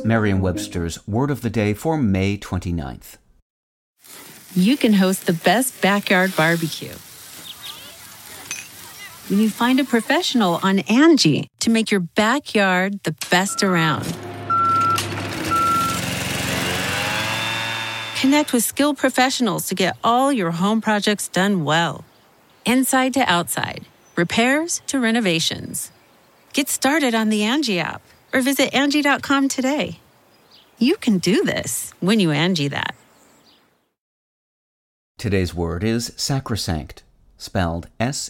Merriam-Webster's Word of the Day for May 29th. You can host the best backyard barbecue when you find a professional on Angie to make your backyard the best around. Connect with skilled professionals to get all your home projects done well. Inside to outside, repairs to renovations. Get started on the Angie app or visit Angie.com today. You can do this when you Angie that. Today's word is sacrosanct, spelled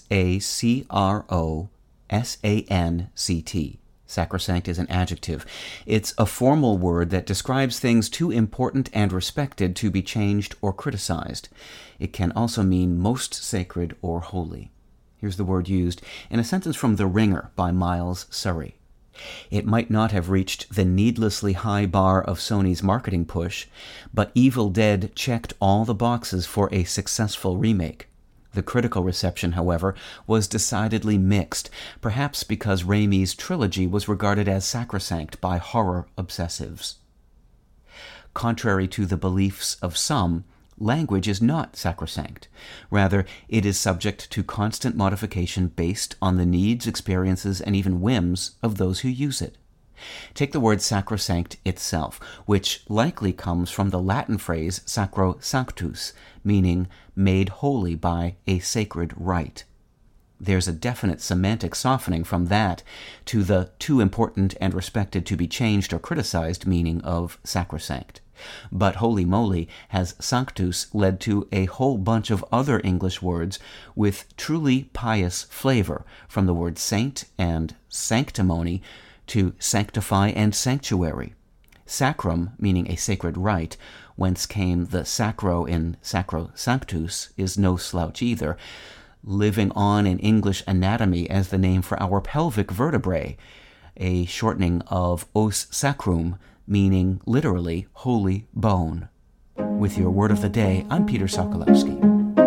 S-A-C-R-O-S-A-N-C-T. Sacrosanct is an adjective. It's a formal word that describes things too important and respected to be changed or criticized. It can also mean most sacred or holy. Here's the word used in a sentence from The Ringer by Miles Surrey. It might not have reached the needlessly high bar of Sony's marketing push, but Evil Dead checked all the boxes for a successful remake. The critical reception, however, was decidedly mixed, perhaps because Raimi's trilogy was regarded as sacrosanct by horror obsessives. Contrary to the beliefs of some, language is not sacrosanct. Rather, it is subject to constant modification based on the needs, experiences, and even whims of those who use it. Take the word sacrosanct itself, which likely comes from the Latin phrase sacro sanctus, meaning made holy by a sacred rite. There's a definite semantic softening from that to the too important and respected to be changed or criticized meaning of sacrosanct. But holy moly, has sanctus led to a whole bunch of other English words with truly pious flavor, from the word saint and sanctimony to sanctify and sanctuary. Sacrum, meaning a sacred rite, whence came the sacro in sacro sanctus, is no slouch either, living on in English anatomy as the name for our pelvic vertebrae, a shortening of os sacrum, meaning literally holy bone. With your Word of the Day, I'm Peter Sokolowski.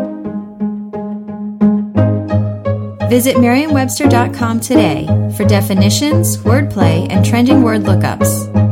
Visit Merriam-Webster.com today for definitions, wordplay, and trending word lookups.